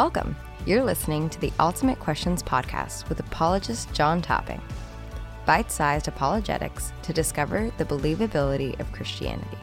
Welcome. You're listening to the Ultimate Questions Podcast with apologist John Topping. Bite-sized apologetics to discover the believability of Christianity.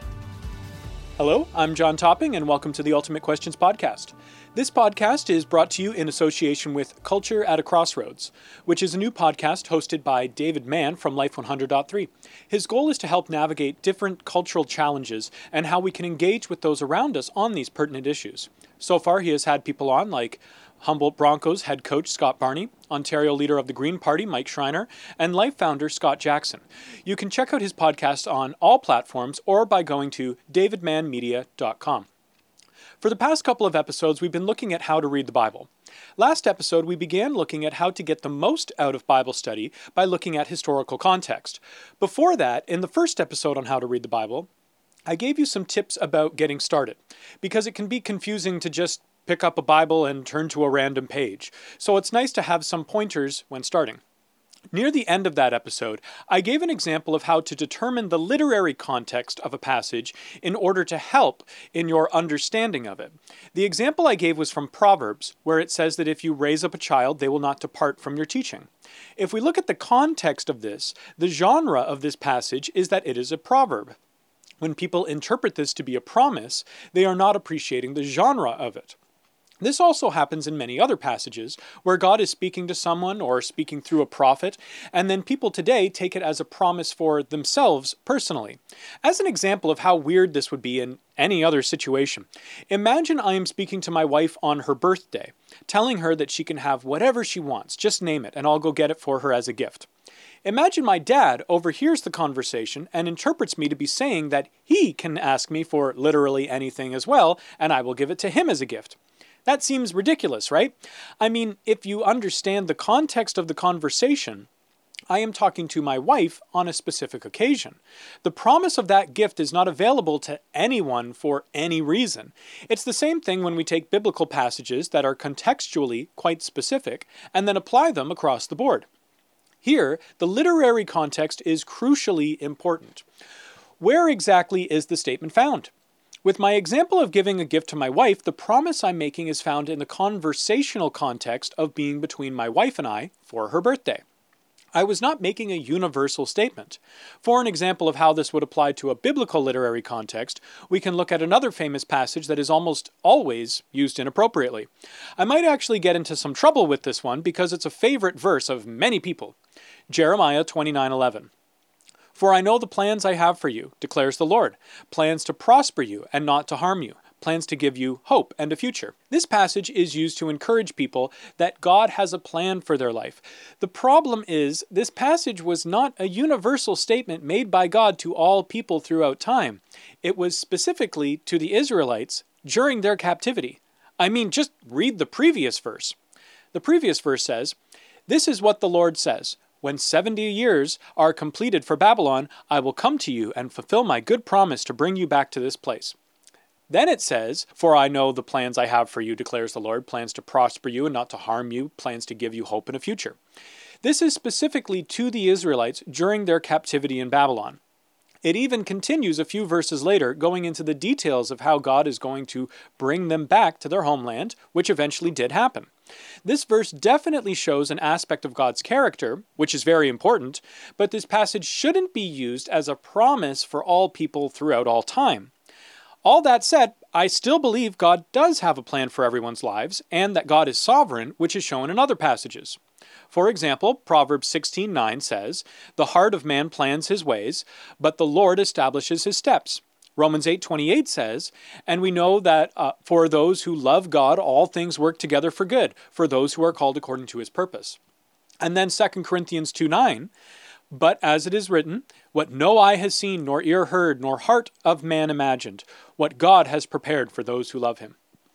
Hello, I'm John Topping, and welcome to the Ultimate Questions Podcast. This podcast is brought to you in association with Culture at a Crossroads, which is a new podcast hosted by David Mann from Life 100.3. His goal is to help navigate different cultural challenges and how we can engage with those around us on these pertinent issues. So far, he has had people on like Humboldt Broncos head coach Scott Barney, Ontario leader of the Green Party Mike Schreiner, and Life founder Scott Jackson. You can check out his podcast on all platforms or by going to davidmannmedia.com. For the past couple of episodes, we've been looking at how to read the Bible. Last episode, we began looking at how to get the most out of Bible study by looking at historical context. Before that, in the first episode on how to read the Bible, I gave you some tips about getting started, because it can be confusing to just pick up a Bible and turn to a random page. So it's nice to have some pointers when starting. Near the end of that episode, I gave an example of how to determine the literary context of a passage in order to help in your understanding of it. The example I gave was from Proverbs, where it says that if you raise up a child, they will not depart from your teaching. If we look at the context of this, the genre of this passage is that it is a proverb. When people interpret this to be a promise, they are not appreciating the genre of it. This also happens in many other passages where God is speaking to someone or speaking through a prophet, and then people today take it as a promise for themselves personally. As an example of how weird this would be in any other situation, imagine I am speaking to my wife on her birthday, telling her that she can have whatever she wants, just name it, and I'll go get it for her as a gift. Imagine my dad overhears the conversation and interprets me to be saying that he can ask me for literally anything as well, and I will give it to him as a gift. That seems ridiculous, right? I mean, if you understand the context of the conversation, I am talking to my wife on a specific occasion. The promise of that gift is not available to anyone for any reason. It's the same thing when we take biblical passages that are contextually quite specific and then apply them across the board. Here, the literary context is crucially important. Where exactly is the statement found? With my example of giving a gift to my wife, the promise I'm making is found in the conversational context of being between my wife and I for her birthday. I was not making a universal statement. For an example of how this would apply to a biblical literary context, we can look at another famous passage that is almost always used inappropriately. I might actually get into some trouble with this one because it's a favorite verse of many people. Jeremiah 29:11. For I know the plans I have for you, declares the Lord, plans to prosper you and not to harm you, plans to give you hope and a future. This passage is used to encourage people that God has a plan for their life. The problem is, this passage was not a universal statement made by God to all people throughout time. It was specifically to the Israelites during their captivity. I mean, just read the previous verse. The previous verse says, "This is what the Lord says. When 70 years are completed for Babylon, I will come to you and fulfill my good promise to bring you back to this place." Then it says, "For I know the plans I have for you, declares the Lord, plans to prosper you and not to harm you, plans to give you hope and a future." This is specifically to the Israelites during their captivity in Babylon. It even continues a few verses later, going into the details of how God is going to bring them back to their homeland, which eventually did happen. This verse definitely shows an aspect of God's character, which is very important, but this passage shouldn't be used as a promise for all people throughout all time. All that said, I still believe God does have a plan for everyone's lives, and that God is sovereign, which is shown in other passages. For example, Proverbs 16:9 says, "The heart of man plans his ways, but the Lord establishes his steps." Romans 8:28 says, "And we know that for those who love God, all things work together for good, for those who are called according to his purpose." And then 2 Corinthians 2:9, "But as it is written, what no eye has seen, nor ear heard, nor heart of man imagined, what God has prepared for those who love him."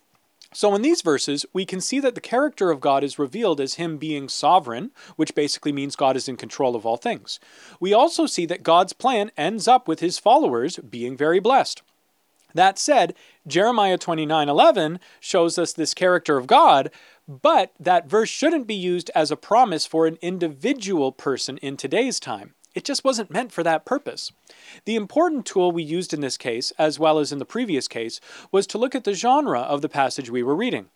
So in these verses, we can see that the character of God is revealed as him being sovereign, which basically means God is in control of all things. We also see that God's plan ends up with his followers being very blessed. That said, Jeremiah 29:11 shows us this character of God, but that verse shouldn't be used as a promise for an individual person in today's time. It just wasn't meant for that purpose. The important tool we used in this case, as well as in the previous case, was to look at the genre of the passage we were reading.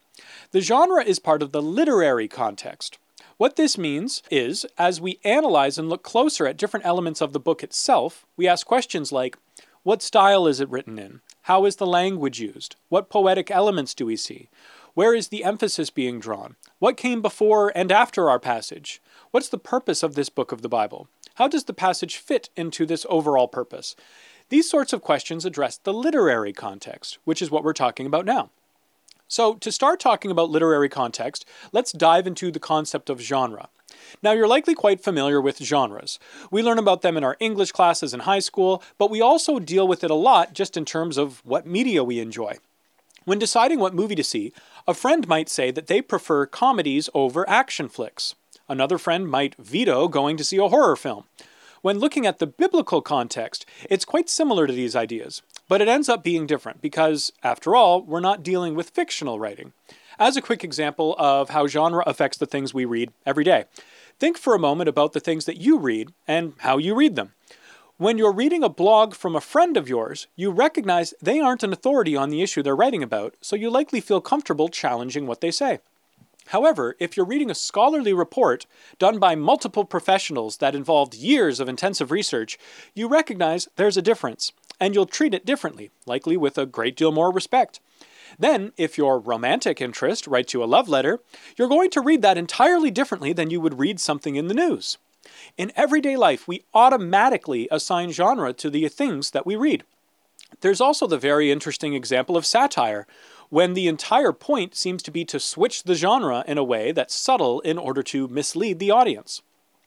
The genre is part of the literary context. What this means is, as we analyze and look closer at different elements of the book itself, we ask questions like, what style is it written in? How is the language used? What poetic elements do we see? Where is the emphasis being drawn? What came before and after our passage? What's the purpose of this book of the Bible? How does the passage fit into this overall purpose? These sorts of questions address the literary context, which is what we're talking about now. So, to start talking about literary context, let's dive into the concept of genre. Now, you're likely quite familiar with genres. We learn about them in our English classes in high school, but we also deal with it a lot just in terms of what media we enjoy. When deciding what movie to see, a friend might say that they prefer comedies over action flicks. Another friend might veto going to see a horror film. When looking at the biblical context, it's quite similar to these ideas, but it ends up being different because, after all, we're not dealing with fictional writing. As a quick example of how genre affects the things we read every day, think for a moment about the things that you read and how you read them. When you're reading a blog from a friend of yours, you recognize they aren't an authority on the issue they're writing about, so you likely feel comfortable challenging what they say. However, if you're reading a scholarly report done by multiple professionals that involved years of intensive research, you recognize there's a difference, and you'll treat it differently, likely with a great deal more respect. Then, if your romantic interest writes you a love letter, you're going to read that entirely differently than you would read something in the news. In everyday life, we automatically assign genre to the things that we read. There's also the very interesting example of satire, when the entire point seems to be to switch the genre in a way that's subtle in order to mislead the audience.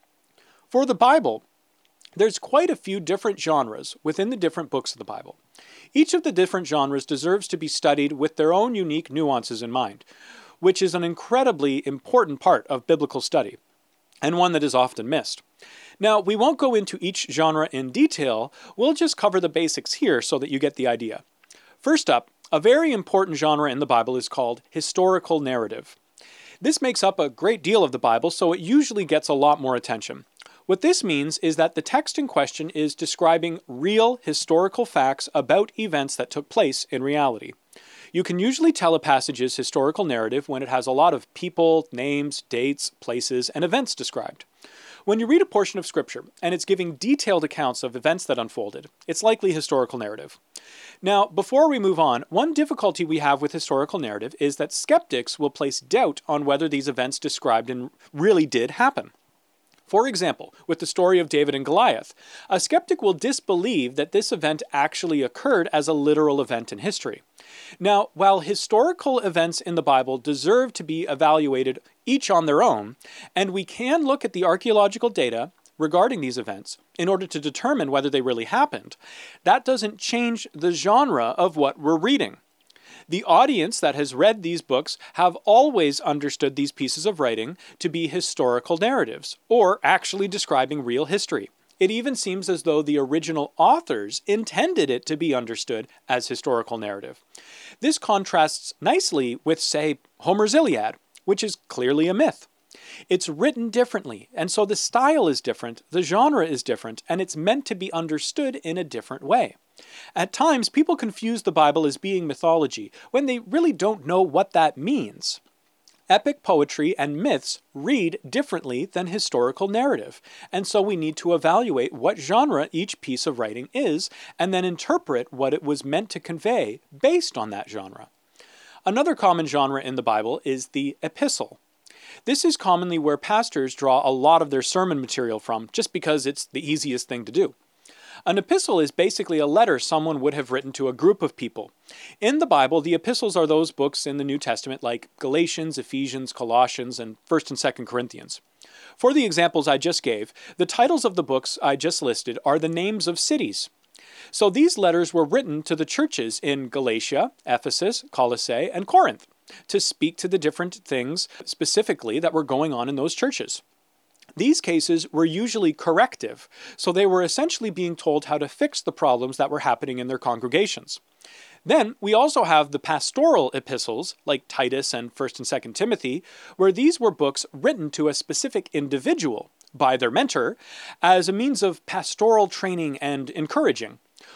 For the Bible, there's quite a few different genres within the different books of the Bible. Each of the different genres deserves to be studied with their own unique nuances in mind, which is an incredibly important part of biblical study, and one that is often missed. Now, we won't go into each genre in detail, we'll just cover the basics here so that you get the idea. First up, a very important genre in the Bible is called historical narrative. This makes up a great deal of the Bible, so it usually gets a lot more attention. What this means is that the text in question is describing real historical facts about events that took place in reality. You can usually tell a passage's historical narrative when it has a lot of people, names, dates, places, and events described. When you read a portion of Scripture and it's giving detailed accounts of events that unfolded, it's likely historical narrative. Now, before we move on, one difficulty we have with historical narrative is that skeptics will place doubt on whether these events described really did happen. For example, with the story of David and Goliath, a skeptic will disbelieve that this event actually occurred as a literal event in history. Now, while historical events in the Bible deserve to be evaluated each on their own, and we can look at the archaeological data regarding these events in order to determine whether they really happened, that doesn't change the genre of what we're reading. The audience that has read these books have always understood these pieces of writing to be historical narratives, or actually describing real history. It even seems as though the original authors intended it to be understood as historical narrative. This contrasts nicely with, say, Homer's Iliad, which is clearly a myth. It's written differently, and so the style is different, the genre is different, and it's meant to be understood in a different way. At times, people confuse the Bible as being mythology, when they really don't know what that means. Epic poetry and myths read differently than historical narrative, and so we need to evaluate what genre each piece of writing is, and then interpret what it was meant to convey based on that genre. Another common genre in the Bible is the epistle. This is commonly where pastors draw a lot of their sermon material from, just because it's the easiest thing to do. An epistle is basically a letter someone would have written to a group of people. In the Bible, the epistles are those books in the New Testament like Galatians, Ephesians, Colossians, and 1st and 2nd Corinthians. For the examples I just gave, the titles of the books I just listed are the names of cities. So these letters were written to the churches in Galatia, Ephesus, Colossae, and Corinth to speak to the different things specifically that were going on in those churches. These cases were usually corrective, so they were essentially being told how to fix the problems that were happening in their congregations. Then we also have the pastoral epistles, like Titus and 1st and 2nd Timothy, where these were books written to a specific individual by their mentor as a means of pastoral training and encouraging.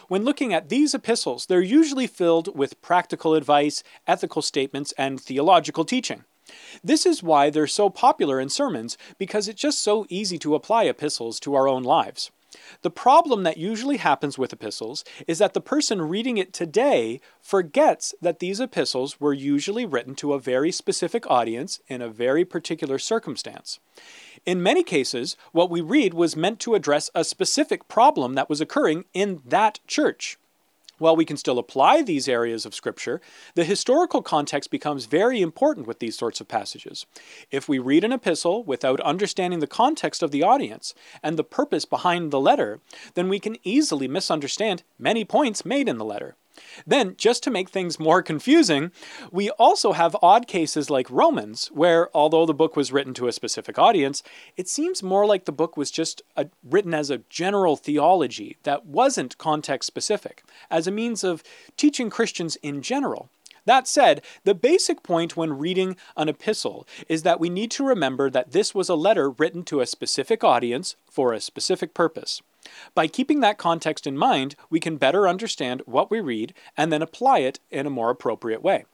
When looking at these epistles, they're usually filled with practical advice, ethical statements, and theological teaching. This is why they're so popular in sermons, because it's just so easy to apply epistles to our own lives. The problem that usually happens with epistles is that the person reading it today forgets that these epistles were usually written to a very specific audience in a very particular circumstance. In many cases, what we read was meant to address a specific problem that was occurring in that church. While we can still apply these areas of Scripture, the historical context becomes very important with these sorts of passages. If we read an epistle without understanding the context of the audience and the purpose behind the letter, then we can easily misunderstand many points made in the letter. Then, just to make things more confusing, we also have odd cases like Romans, where although the book was written to a specific audience, it seems more like the book was just written as a general theology that wasn't context-specific, as a means of teaching Christians in general. That said, the basic point when reading an epistle is that we need to remember that this was a letter written to a specific audience for a specific purpose. By keeping that context in mind, we can better understand what we read and then apply it in a more appropriate way.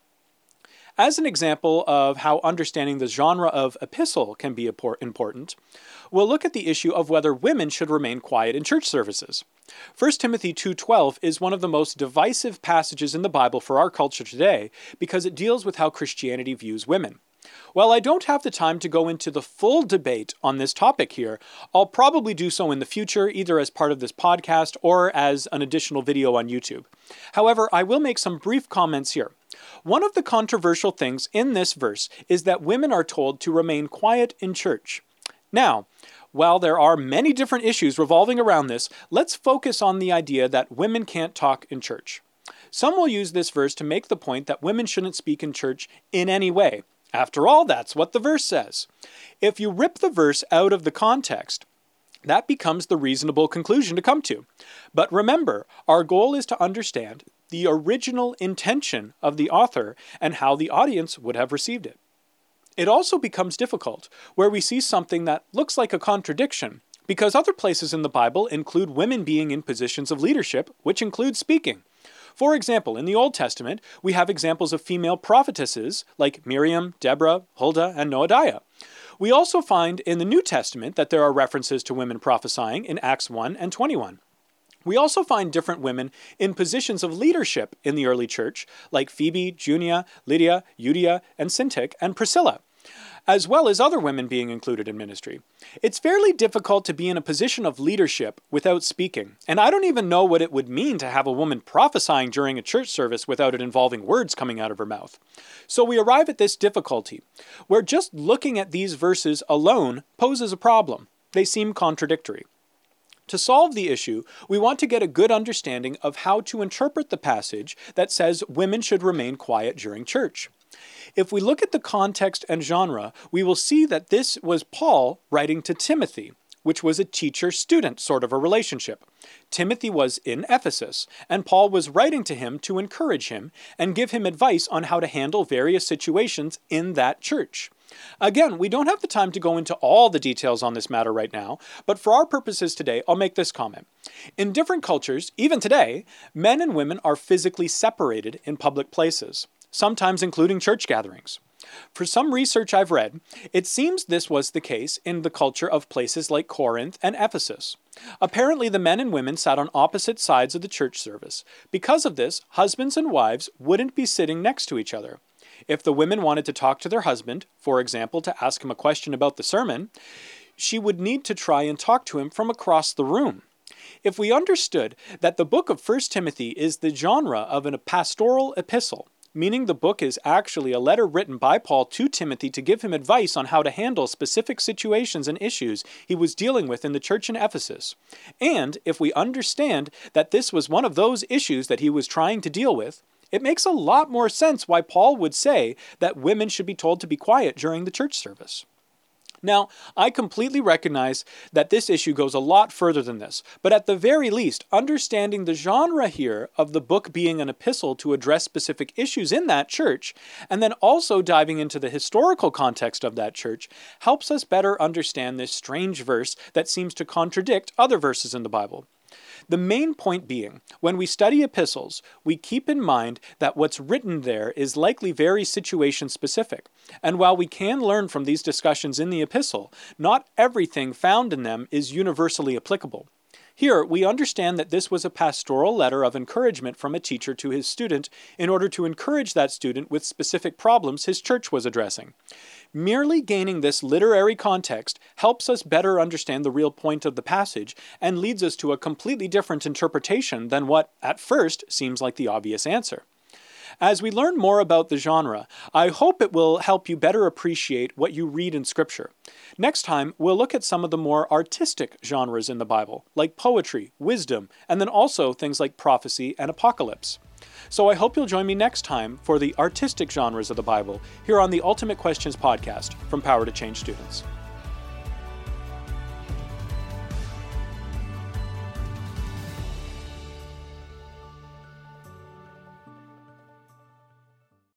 As an example of how understanding the genre of epistle can be important, we'll look at the issue of whether women should remain quiet in church services. 1 Timothy 2:12 is one of the most divisive passages in the Bible for our culture today because it deals with how Christianity views women. While I don't have the time to go into the full debate on this topic here, I'll probably do so in the future, either as part of this podcast or as an additional video on YouTube. However, I will make some brief comments here. One of the controversial things in this verse is that women are told to remain quiet in church. Now, while there are many different issues revolving around this, let's focus on the idea that women can't talk in church. Some will use this verse to make the point that women shouldn't speak in church in any way. After all, that's what the verse says. If you rip the verse out of the context, that becomes the reasonable conclusion to come to. But remember, our goal is to understand the original intention of the author and how the audience would have received it. It also becomes difficult where we see something that looks like a contradiction, because other places in the Bible include women being in positions of leadership, which includes speaking. For example, in the Old Testament, we have examples of female prophetesses like Miriam, Deborah, Huldah, and Noadiah. We also find in the New Testament that there are references to women prophesying in Acts 1 and 21. We also find different women in positions of leadership in the early church, like Phoebe, Junia, Lydia, Euodia, and Syntyche, and Priscilla, as well as other women being included in ministry. It's fairly difficult to be in a position of leadership without speaking, and I don't even know what it would mean to have a woman prophesying during a church service without it involving words coming out of her mouth. So we arrive at this difficulty, where just looking at these verses alone poses a problem. They seem contradictory. To solve the issue, we want to get a good understanding of how to interpret the passage that says women should remain quiet during church. If we look at the context and genre, we will see that this was Paul writing to Timothy, which was a teacher-student sort of a relationship. Timothy was in Ephesus, and Paul was writing to him to encourage him and give him advice on how to handle various situations in that church. Again, we don't have the time to go into all the details on this matter right now, but for our purposes today, I'll make this comment. In different cultures, even today, men and women are physically separated in public places, sometimes including church gatherings. For some research I've read, it seems this was the case in the culture of places like Corinth and Ephesus. Apparently, the men and women sat on opposite sides of the church service. Because of this, husbands and wives wouldn't be sitting next to each other. If the women wanted to talk to their husband, for example, to ask him a question about the sermon, she would need to try and talk to him from across the room. If we understood that the book of 1 Timothy is the genre of a pastoral epistle, meaning the book is actually a letter written by Paul to Timothy to give him advice on how to handle specific situations and issues he was dealing with in the church in Ephesus, and if we understand that this was one of those issues that he was trying to deal with, it makes a lot more sense why Paul would say that women should be told to be quiet during the church service. Now, I completely recognize that this issue goes a lot further than this, but at the very least, understanding the genre here of the book being an epistle to address specific issues in that church, and then also diving into the historical context of that church, helps us better understand this strange verse that seems to contradict other verses in the Bible. The main point being, when we study epistles, we keep in mind that what's written there is likely very situation-specific, and while we can learn from these discussions in the epistle, not everything found in them is universally applicable. Here, we understand that this was a pastoral letter of encouragement from a teacher to his student in order to encourage that student with specific problems his church was addressing. Merely gaining this literary context helps us better understand the real point of the passage and leads us to a completely different interpretation than what, at first, seems like the obvious answer. As we learn more about the genre, I hope it will help you better appreciate what you read in Scripture. Next time, we'll look at some of the more artistic genres in the Bible, like poetry, wisdom, and then also things like prophecy and apocalypse. So I hope you'll join me next time for the artistic genres of the Bible here on the Ultimate Questions podcast from Power to Change Students.